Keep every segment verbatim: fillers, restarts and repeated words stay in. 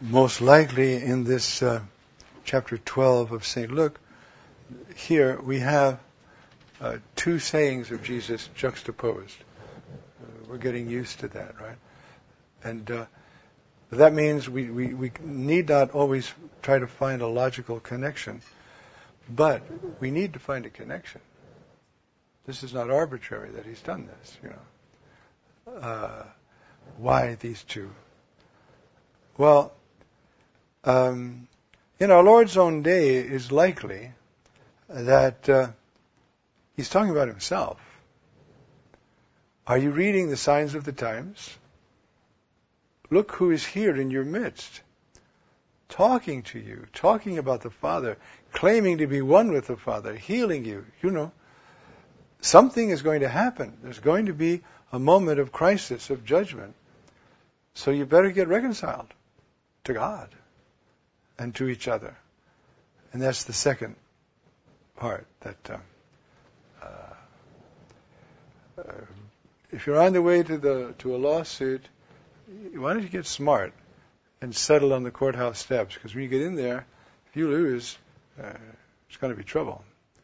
most likely in this uh, chapter twelve of Saint Luke, here we have uh, two sayings of Jesus juxtaposed. Uh, we're getting used to that, right? And uh, that means we, we, we need not always try to find a logical connection, but we need to find a connection. This is not arbitrary that he's done this, you know. Uh, why these two? Well, um, in our Lord's own day, it is likely that uh, he's talking about himself. Are you reading the signs of the times? Look who is here in your midst, talking to you, talking about the Father, claiming to be one with the Father, healing you. You know, something is going to happen. There's going to be a moment of crisis, of judgment. So you better get reconciled to God and to each other. And that's the second part. That uh, uh, uh, if you're on the way to the to a lawsuit, why don't you get smart and settle on the courthouse steps? Because when you get in there, if you lose, uh, it's going to be trouble.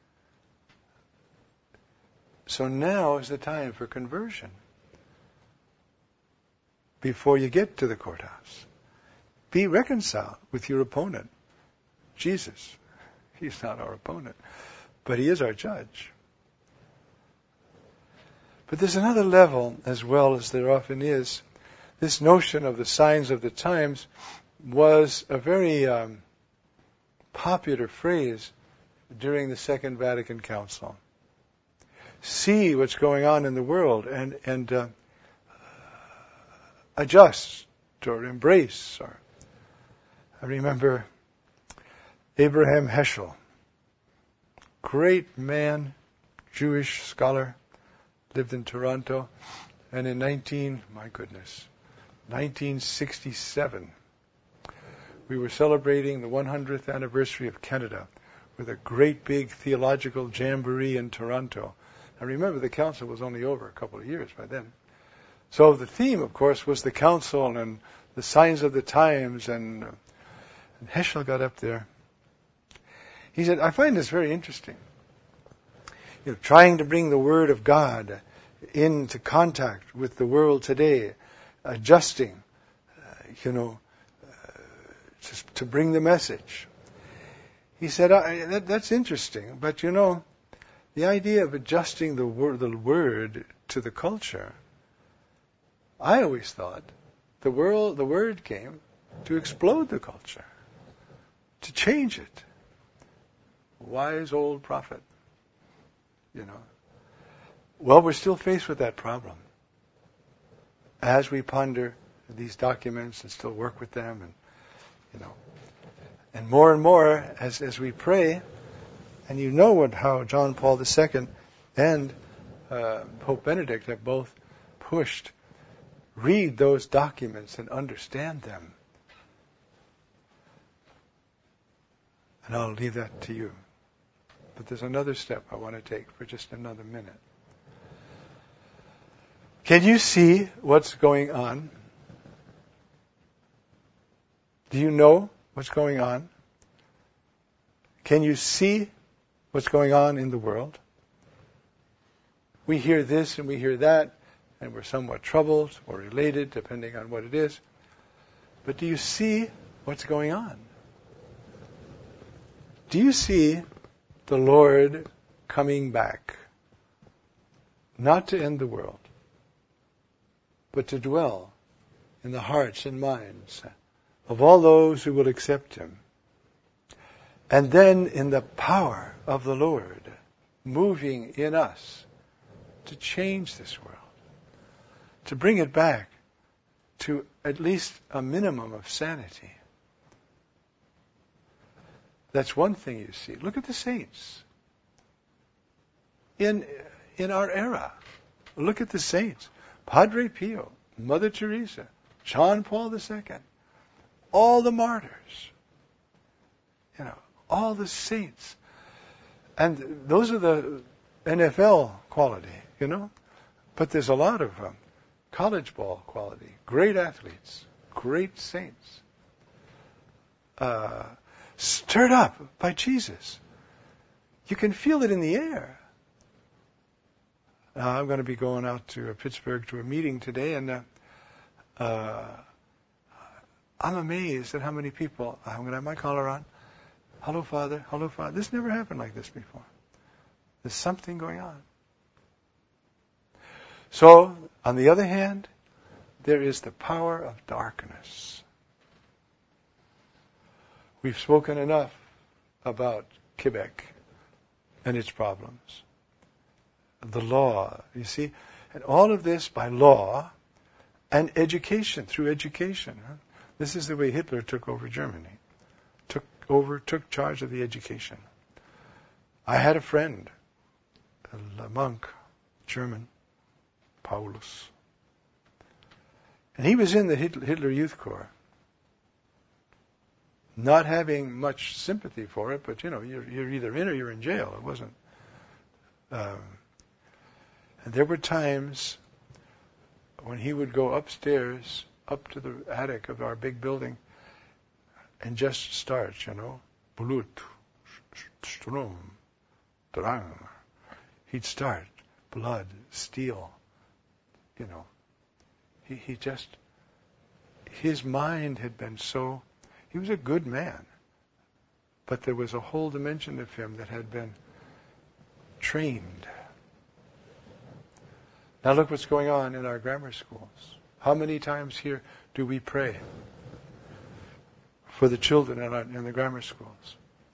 So now is the time for conversion. Before you get to the courthouse, be reconciled with your opponent, Jesus. He's not our opponent, but he is our judge. But there's another level, as well as there often is. This notion of the signs of the times was a very um, popular phrase during the Second Vatican Council. See what's going on in the world and and uh, adjust or embrace. Or I remember Abraham Heschel, great man, Jewish scholar, lived in Toronto, and in nineteen, my goodness, nineteen sixty-seven, we were celebrating the one hundredth anniversary of Canada with a great big theological jamboree in Toronto. I remember the council was only over a couple of years by then. So the theme, of course, was the council and the signs of the times, and, uh, and Heschel got up there. He said, I find this very interesting. You know, trying to bring the Word of God into contact with the world today, adjusting, uh, you know, uh, just to bring the message. He said, I, that, that's interesting, but you know, the idea of adjusting the word, the word to the culture, I always thought the world, the word came to explode the culture, to change it. Wise old prophet, you know. Well, we're still faced with that problem as we ponder these documents and still work with them, and you know, and more and more as as we pray. And you know what, how John Paul the Second and uh, Pope Benedict have both pushed. Read those documents and understand them. And I'll leave that to you. But there's another step I want to take for just another minute. Can you see what's going on? Do you know what's going on? Can you see what's going on in the world? We hear this and we hear that, and we're somewhat troubled or elated, depending on what it is. But do you see what's going on? Do you see the Lord coming back? Not to end the world, but to dwell in the hearts and minds of all those who will accept Him. And then in the power of the Lord, moving in us to change this world, to bring it back to at least a minimum of sanity. That's one thing you see. Look at the saints. In in our era, look at the saints. Padre Pio, Mother Teresa, John Paul the Second, all the martyrs, you know, all the saints. And those are the N F L quality, you know. But there's a lot of um, college ball quality. Great athletes, great saints. uh, stirred up by Jesus. You can feel it in the air. Now, I'm going to be going out to uh, Pittsburgh to a meeting today, and uh, uh, I'm amazed at how many people, I'm going to have my collar on. Hello, Father. Hello, Father. This never happened like this before. There's something going on. So, on the other hand, there is the power of darkness. We've spoken enough about Quebec and its problems. The law, you see, and all of this by law and education, through education. Huh? This is the way Hitler took over Germany. Took over, took charge of the education. I had a friend, a monk, German, Paulus. And he was in the Hitler Youth Corps. Not having much sympathy for it, but you know, you're, you're either in or you're in jail. It wasn't. Um, and there were times when he would go upstairs, up to the attic of our big building, and just start, you know, Blut, Strom, Drang. He'd start, blood, steel, you know. He, he just, his mind had been so, he was a good man, but there was a whole dimension of him that had been trained. Now look what's going on in our grammar schools. How many times here do we pray for the children in, our, in the grammar schools?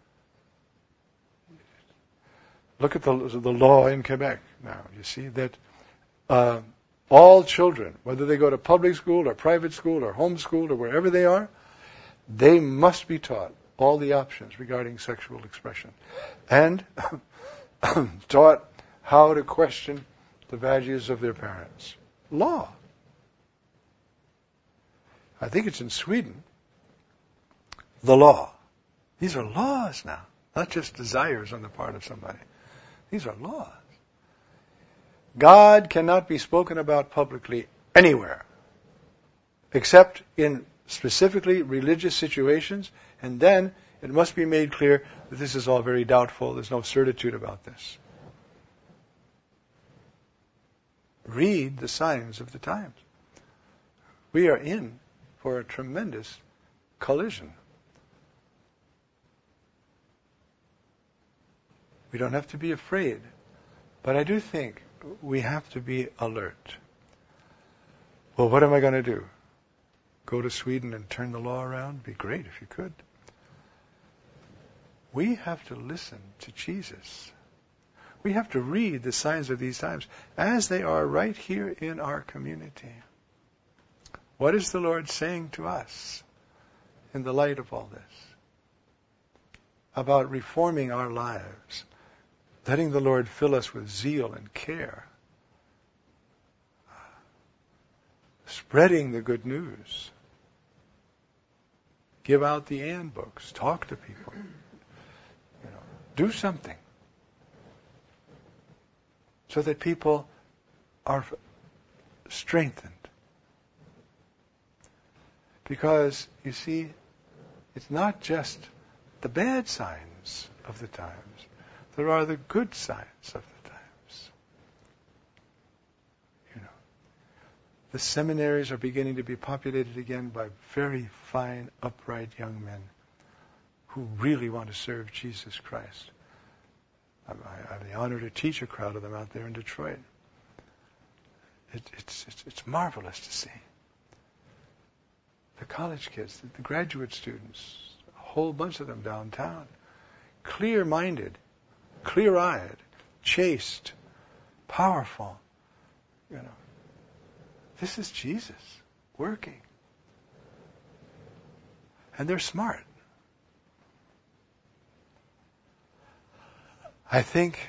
Look at the, the law in Quebec now. You see that uh, all children, whether they go to public school or private school or homeschooled or wherever they are, they must be taught all the options regarding sexual expression and taught how to question the values of their parents. Law. I think it's in Sweden. The law. These are laws now, not just desires on the part of somebody. These are laws. God cannot be spoken about publicly anywhere, except in specifically religious situations, and then it must be made clear that this is all very doubtful. There's no certitude about this. Read the signs of the times. We are in for a tremendous collision. We don't have to be afraid, but I do think we have to be alert. Well, what am I going to do? Go to Sweden and turn the law around? Be great if you could. We have to listen to Jesus. We have to read the signs of these times as they are right here in our community. What is the Lord saying to us in the light of all this? About reforming our lives, letting the Lord fill us with zeal and care, spreading the good news, give out the and books, talk to people, you know, do something so that people are strengthened. Because, you see, it's not just the bad signs of the times. There are the good signs of the times. You know, the seminaries are beginning to be populated again by very fine, upright young men who really want to serve Jesus Christ. I have the honor to teach a crowd of them out there in Detroit. It, it's, it's, it's marvelous to see. The college kids, the, the graduate students, a whole bunch of them downtown, clear-minded, clear-eyed, chaste, powerful. You know, this is Jesus working. And they're smart. I think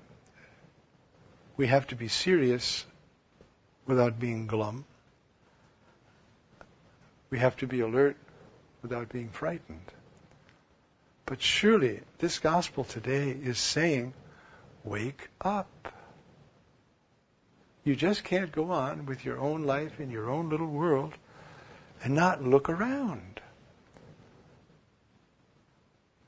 we have to be serious without being glum. We have to be alert without being frightened. But surely this gospel today is saying, wake up. You just can't go on with your own life in your own little world and not look around.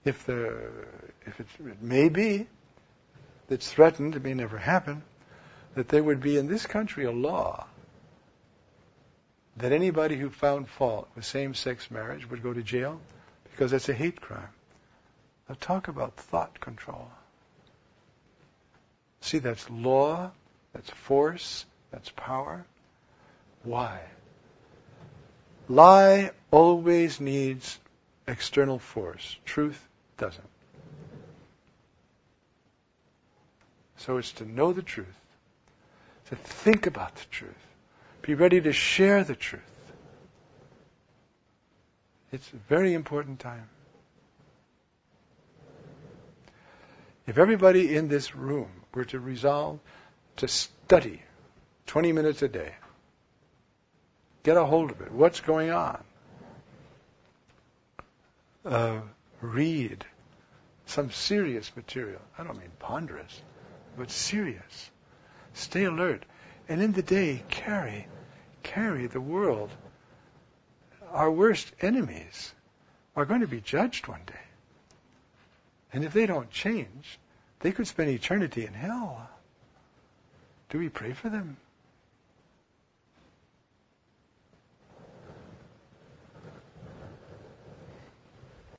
if the if it's, it may be, it's threatened, it may never happen, that there would be in this country a law that anybody who found fault with same-sex marriage would go to jail because that's a hate crime. Now talk about thought control. See, that's law, that's force, that's power. Why? Lie always needs external force. Truth doesn't. So it's to know the truth, to think about the truth, be ready to share the truth. It's a very important time. If everybody in this room were to resolve to study twenty minutes a day, get a hold of it, what's going on? Uh, read some serious material. I don't mean ponderous, but serious. Stay alert. And in the day, carry, carry the world. Our worst enemies are going to be judged one day. And if they don't change, they could spend eternity in hell. Do we pray for them?